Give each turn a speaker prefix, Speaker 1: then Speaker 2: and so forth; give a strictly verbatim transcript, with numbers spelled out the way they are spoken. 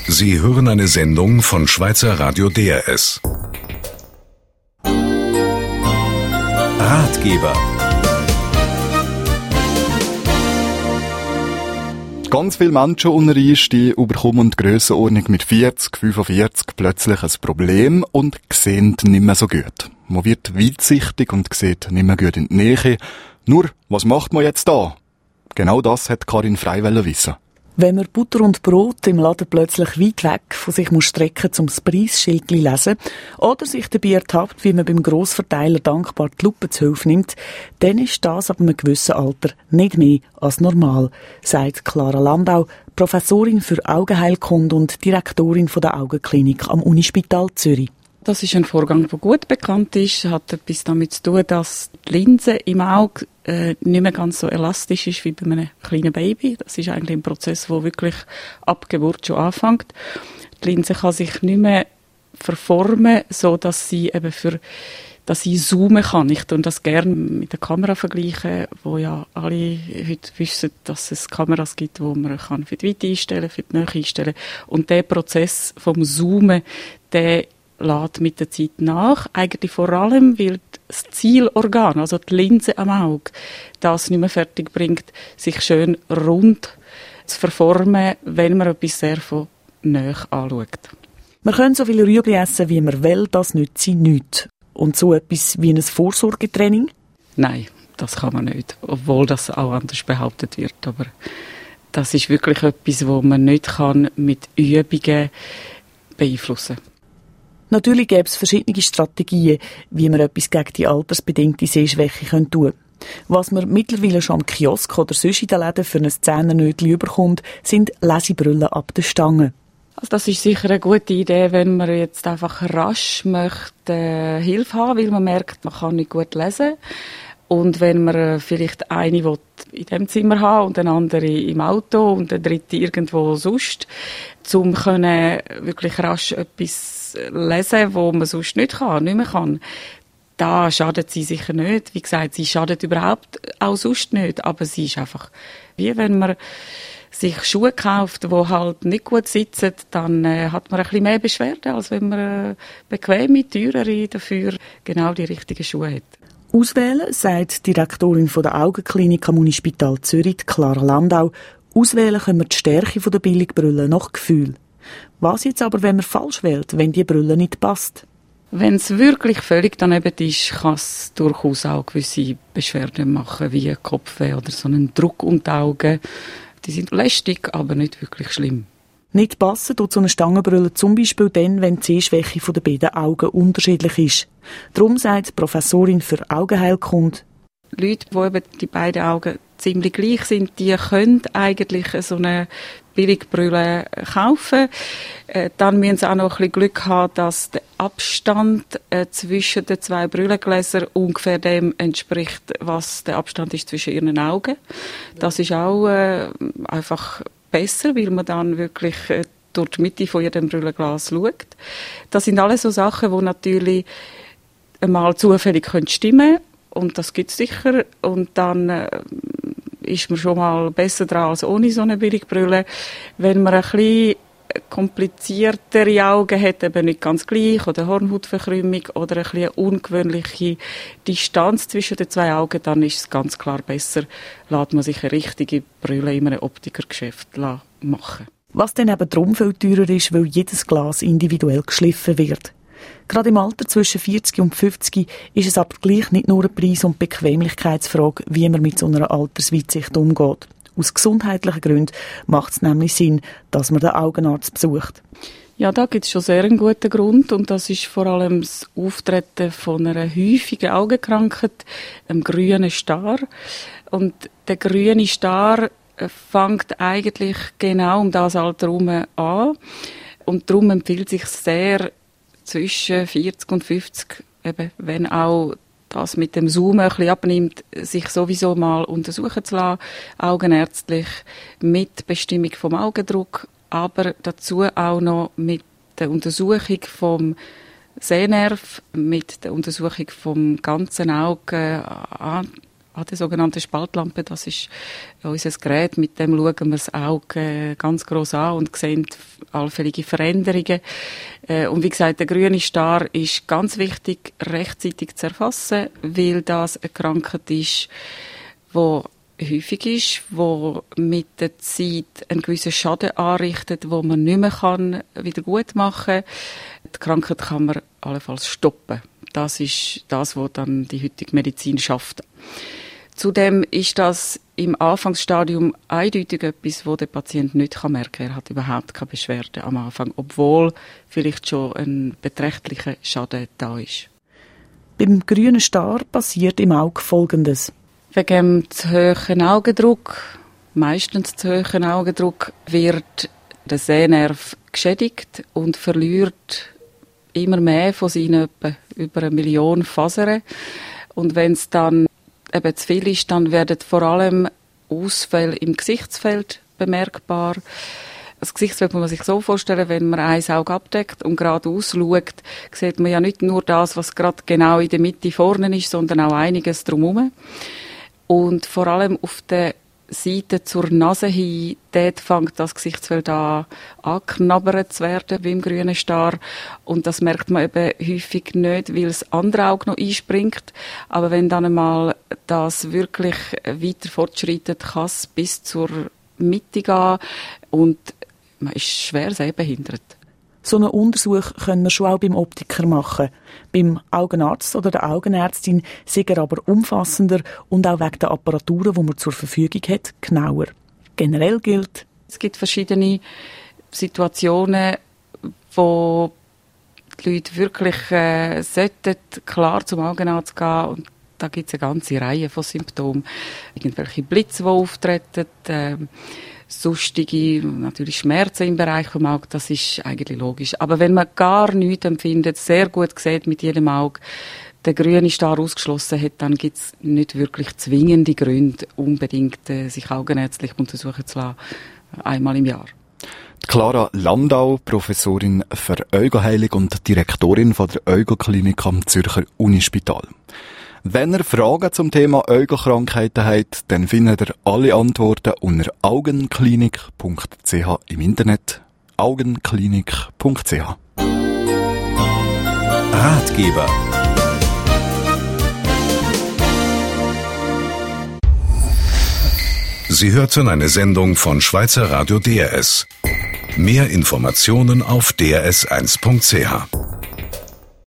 Speaker 1: Sie hören eine Sendung von Schweizer Radio D R S.
Speaker 2: Ratgeber. Ganz viele Menschen unter uns, die überkommen die Grössenordnung mit vierzig, fünfundvierzig plötzlich ein Problem und sehen nicht mehr so gut. Man wird weitsichtig und sieht nicht mehr gut in die Nähe. Nur, was macht man jetzt da? Genau das hat Karin Frey wissen.
Speaker 3: Wenn man Butter und Brot im Laden plötzlich weit weg von sich muss strecken, um das Preisschild zu lesen, oder sich dabei ertappt, wie man beim Grossverteiler dankbar die Lupe zu Hilfe nimmt, dann ist das ab einem gewissen Alter nicht mehr als normal, sagt Clara Landau, Professorin für Augenheilkunde und Direktorin der Augenklinik am Unispital Zürich.
Speaker 4: Das ist ein Vorgang, der gut bekannt ist. Es hat etwas damit zu tun, dass die Linse im Auge äh, nicht mehr ganz so elastisch ist wie bei einem kleinen Baby. Das ist eigentlich ein Prozess, der wirklich ab Geburt schon anfängt. Die Linse kann sich nicht mehr verformen, so dass sie eben für dass sie zoomen kann. Ich tue das gerne mit der Kamera vergleichen, wo ja alle heute wissen, dass es Kameras gibt, wo man kann für die Weite einstellen, für die Nähe einstellen. Und der Prozess vom Zoomen, der lässt mit der Zeit nach. Eigentlich vor allem, weil das Zielorgan, also die Linse am Auge, das nicht mehr fertig bringt, sich schön rund zu verformen, wenn man etwas sehr von nahe anschaut.
Speaker 3: Man kann so viele Rüebli essen, wie man will, das nützt sie nichts. Und so etwas wie ein Vorsorgetraining?
Speaker 4: Nein, das kann man nicht. Obwohl das auch anders behauptet wird. Aber das ist wirklich etwas, was man nicht kann mit Übungen beeinflussen kann.
Speaker 3: Natürlich gäbe es verschiedene Strategien, wie man etwas gegen die altersbedingte Sehschwäche tun könnte. Was man mittlerweile schon am Kiosk oder sonst in den Läden für ein Zehennötchen überkommt, sind Lesebrillen ab der Stange.
Speaker 4: Also das ist sicher eine gute Idee, wenn man jetzt einfach rasch möchte äh, Hilfe haben, weil man merkt, man kann nicht gut lesen. Und wenn man äh, vielleicht eine will in dem Zimmer haben und eine andere im Auto und eine dritte irgendwo sonst, um können wirklich rasch etwas lesen, wo man sonst nicht kann, nicht mehr kann. Da schadet sie sicher nicht. Wie gesagt, sie schadet überhaupt auch sonst nicht. Aber sie ist einfach, wie wenn man sich Schuhe kauft, die halt nicht gut sitzen, dann äh, hat man ein bisschen mehr Beschwerden, als wenn man äh, bequeme, teurere, dafür genau die richtigen Schuhe hat.
Speaker 3: Auswählen, sagt die Direktorin der Augenklinik am Unispital Zürich, Clara Landau. Auswählen können wir die Stärke der Billigbrille nach Gefühl. Was jetzt aber, wenn man falsch wählt, wenn die Brille nicht passt?
Speaker 4: Wenn es wirklich völlig daneben ist, kann es durchaus auch gewisse Beschwerden machen, wie Kopfweh oder so einen Druck um die Augen. Die sind lästig, aber nicht wirklich schlimm.
Speaker 3: Nicht passen tut so eine Stangenbrille zum Beispiel dann, wenn die Sehschwäche der beiden Augen unterschiedlich ist. Darum sagt die Professorin für Augenheilkunde:
Speaker 4: Leute, die eben die beiden Augen ziemlich gleich sind, die können eigentlich so eine Billigbrille kaufen. Äh, dann müssen sie auch noch ein bisschen Glück haben, dass der Abstand äh, zwischen den zwei Brillengläsern ungefähr dem entspricht, was der Abstand ist zwischen ihren Augen. Das ist auch äh, einfach besser, weil man dann wirklich äh, durch die Mitte von jedem Brillenglas schaut. Das sind alles so Sachen, die natürlich einmal zufällig können stimmen, und das gibt es sicher. Und dann äh, ist man schon mal besser dran als ohne so eine Billigbrille. Wenn man ein bisschen kompliziertere Augen hat, eben nicht ganz gleich, oder Hornhautverkrümmung oder ein bisschen ungewöhnliche Distanz zwischen den zwei Augen, dann ist es ganz klar besser, lässt man sich eine richtige Brille in einem Optikergeschäft machen.
Speaker 3: Was dann eben darum viel teurer ist, weil jedes Glas individuell geschliffen wird. Gerade im Alter zwischen vierzig und fünfzig ist es aber gleich nicht nur eine Preis- und Bequemlichkeitsfrage, wie man mit so einer Altersweitsicht umgeht. Aus gesundheitlichen Gründen macht es nämlich Sinn, dass man den Augenarzt besucht.
Speaker 4: Ja, da gibt es schon sehr einen guten Grund, und das ist vor allem das Auftreten von einer häufigen Augenkrankheit, einem grünen Star. Und der grüne Star fängt eigentlich genau um das Alter herum an, und darum empfiehlt sich sehr zwischen vierzig und fünfzig, eben, wenn auch das mit dem Zoomen ein bisschen abnimmt, sich sowieso mal untersuchen zu lassen, augenärztlich, mit Bestimmung vom Augendruck, aber dazu auch noch mit der Untersuchung vom Sehnerv, mit der Untersuchung vom ganzen Auge, an der sogenannten Spaltlampe. Das ist unser Gerät, mit dem schauen wir das Auge ganz gross an und sehen allfällige Veränderungen. Und wie gesagt, der grüne Star ist ganz wichtig, rechtzeitig zu erfassen, weil das eine Krankheit ist, die häufig ist, wo mit der Zeit einen gewissen Schaden anrichtet, wo man nicht mehr kann wieder gut machen kann. Die Krankheit kann man allenfalls stoppen. Das ist das, was dann die heutige Medizin schafft. Zudem ist das im Anfangsstadium eindeutig etwas, wo der Patient nicht merken kann. Er hat überhaupt keine Beschwerden am Anfang, obwohl vielleicht schon ein beträchtlicher Schaden da ist.
Speaker 3: Beim grünen Star passiert im Auge Folgendes.
Speaker 4: Wegen dem zu hohen Augendruck, meistens zu hohen Augendruck, wird der Sehnerv geschädigt und verliert immer mehr von seinen etwa über eine Million Fasern. Und wenn es dann eben zu viel ist, dann werden vor allem Ausfälle im Gesichtsfeld bemerkbar. Das Gesichtsfeld muss man sich so vorstellen, wenn man ein Auge abdeckt und geradeaus schaut, sieht man ja nicht nur das, was gerade genau in der Mitte vorne ist, sondern auch einiges drumherum. Und vor allem auf der Seite zur Nase hin, dort fängt das Gesichtsfeld an, angeknabbert zu werden, wie im grünen Star. Und das merkt man eben häufig nicht, weil das andere Auge noch einspringt. Aber wenn dann einmal das wirklich weiter fortschreitet, kann es bis zur Mitte gehen und man ist schwer sehbehindert.
Speaker 3: So einen Untersuch können wir schon auch beim Optiker machen. Beim Augenarzt oder der Augenärztin sind er aber umfassender und auch wegen der Apparaturen, die man zur Verfügung hat, genauer. Generell gilt:
Speaker 4: Es gibt verschiedene Situationen, wo die Leute wirklich äh, sollten klar zum Augenarzt gehen, und da gibt es eine ganze Reihe von Symptomen. Irgendwelche Blitze, die auftreten, äh, sonstige, natürlich Schmerzen im Bereich vom Auge, das ist eigentlich logisch. Aber wenn man gar nichts empfindet, sehr gut sieht mit jedem Auge, der grüne Star ausgeschlossen hat, dann gibt es nicht wirklich zwingende Gründe, unbedingt äh, sich augenärztlich untersuchen zu lassen, einmal im Jahr.
Speaker 2: Clara Landau, Professorin für Augenheilung und Direktorin von der Augenklinik am Zürcher Unispital. Wenn ihr Fragen zum Thema Augenkrankheiten habt, dann findet ihr alle Antworten unter augenklinik punkt c h im Internet. augenklinik punkt c h.
Speaker 1: Ratgeber. Sie hörten eine Sendung von Schweizer Radio D R S. Mehr Informationen auf d r s eins punkt c h.